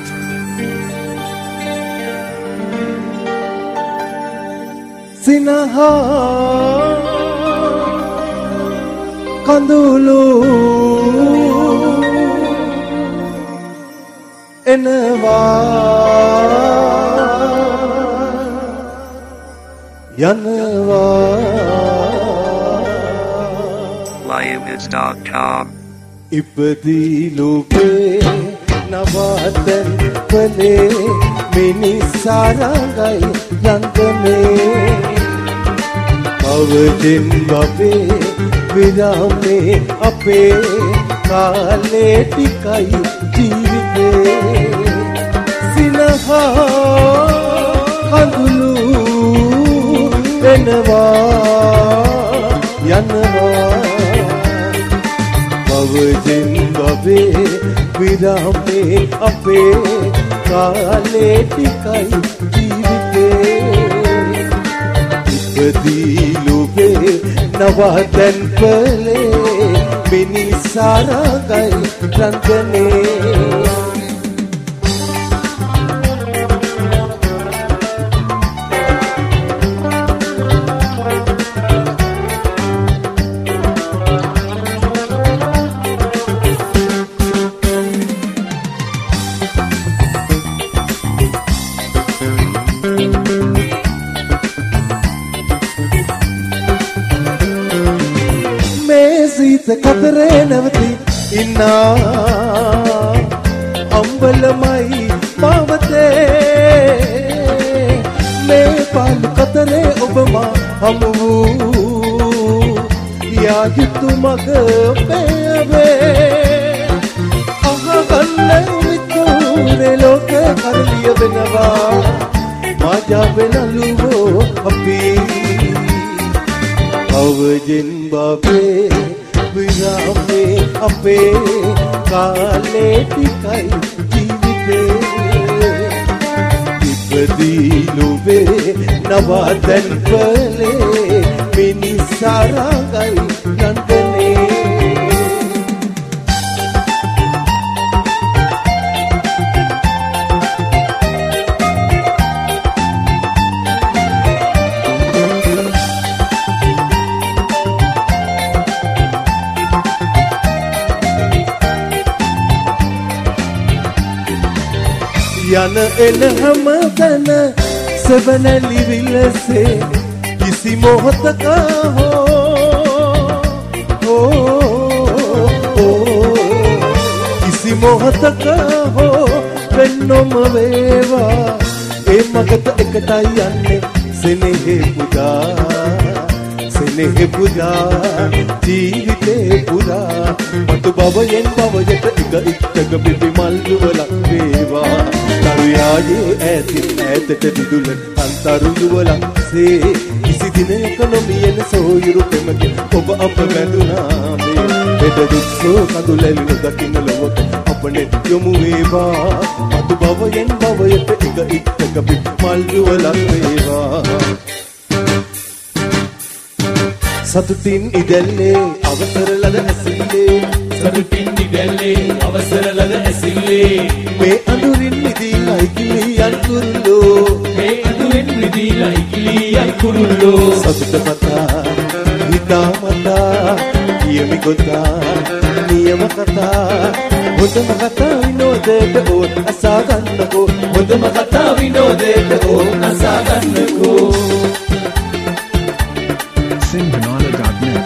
Sinaha kandulu enawa yanwa Lions.com Ipadi lope navadan pale minissarangai yangane Avadin babe virame ape kale tikai jeevite sinaha kandulu enawa yanwa Avadin babe virame ape kale tikai jeevite Ipadi lobe navadan pale minissarangai rangane Kadre navati inna ambalamai pavate me pal kadre obama hamu ya jitu mag peve aha kanne miture loke karliya benawa maja benaluvo api avajin babe virame ape kale tikai jeevite ipadi lobe navadan pale minissarangai rangane Yana el hamadana sevanali vilase kisi mohat ka ho kisi mohat ka ho pennom veva e magat ekata yanne senehe puja jeevite pura matu babayen bawayata ika ittaga bibi mallu walak veva taruyaye ඈතට දිදුලන අන්තරුළු වලක් සේ කිසි දිනයක නොමියෙන සොයුරු පෙමකින් ඔබ අප බැඳුනා මේ බෙද දුක්සෝ කඳුලැලි නොදකින්න ලොවක අපනේ යොමු වේවා මතු බවයෙන් බවයට එක ඉත්තක පිට මල්ලු වලක් වේවා සතුටින් ඉදැල්ලේ අවසර ලද ඇසිල්ලේ සතුටින් ඉදැල්ලේ අවසර ලද ඇසිල්ලේ මේ අඳුරින් නිදීලා ඉකිලියන් කුරුල්ලෝ මේ අඳුරින් නිදීලා ඉකිලියන් කුරුල්ලෝ සතුට මතා හිතා මතා කියමි ගොතා නියම කතා හොඳම කතා විනෝදයට ඕත් අසා ගන්නකෝ හොඳම කතා විනෝදයට ඕත් අසා ගන්නකෝ Singbanana.net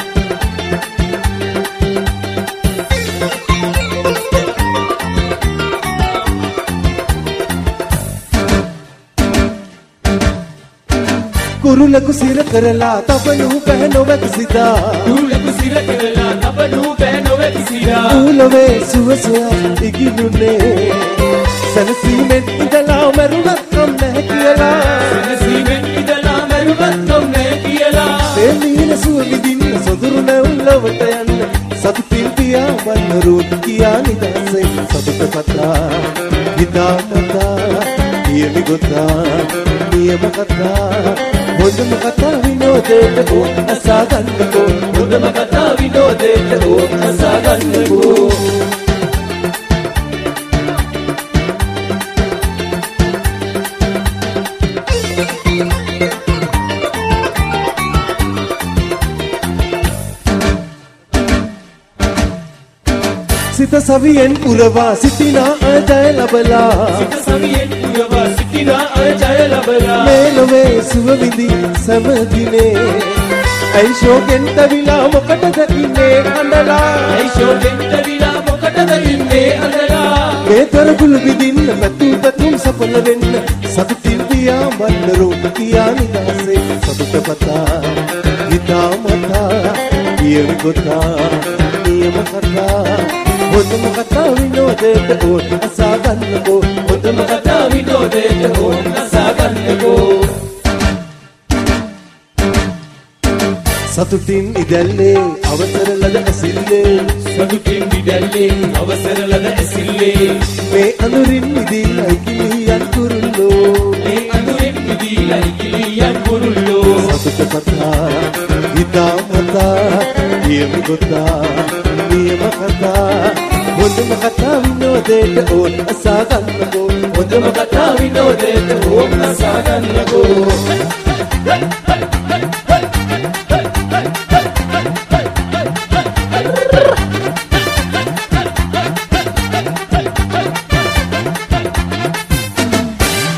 කුරුලකු සිර කරලා තබනු පැනො වැකිසිතා කුරුලකු සිර කරලා තබනු පැනො වැකිසිතා ඌලවේ සුවසොයා ඉගිනුනේ සනසීමෙන් ඉඳලා මරුණත් කම් නැහැ කියලා සනසීමෙන් ඉඳලා මරුණත් කම් නැහැ කියලා දෙමීන සුව විදින්න සොඳුරු නැවුලවට යන්න සතුටින් පියා වන්නරුත් කියා නිදසේ සතුට කතා හිතා කතා කියමි ගොතා නියම කතා හොඳම කතා විනෝදයට ඕත් අසා ගන්නකෝ හොඳම කතා විනෝදයට ඕත් අසා ගන්නකෝ සිත සවියෙන් පුරවා සිටිනා අය ජය ලබලා සිත සවියෙන් පුරවා සිටිනා අය ජය ලබලා මේ ලොවේ සුව විඳි සෑම දිනේ ඇයි ශෝකෙන් තවිලා මොකටද ඉන්නේ අඬලා ඇයි ශෝකෙන් තවිලා මොකටද ඉන්නේ අඬලා මේ තරගුළු විදින්න මැතු පැතුම් සඵල වෙන්න සතුටින් පියා මන්නරෝ කියා නිදාසේ සතුට පතා හිතා මතා පියවි ගොතා නියම කතා හොඳම කතා විනෝදයට ඕන අසා ගන්නකෝ හොඳම කතා විනෝදයට ඕන අසා ගන්නකෝ සතුටින් ඉදැල්ලේ අවසර ලද ඇසිල්ලේ සතුටින් ඉදැල්ලේ අවසර ලද ඇසිල්ලේ මේ අඳුරින් මිදීලා කිලියන් කුරුල්ලෝ මේ අඳුරින් මිදීලා කිලියන් කුරුල්ලෝ සතුට කතා හිතා මතා නියම ගොතා නියම කතා හොඳම කතා විනෝදයට ඕන අසා ගන්නකෝ හොඳම කතා විනෝදයට ඕන අසා ගන්නකෝ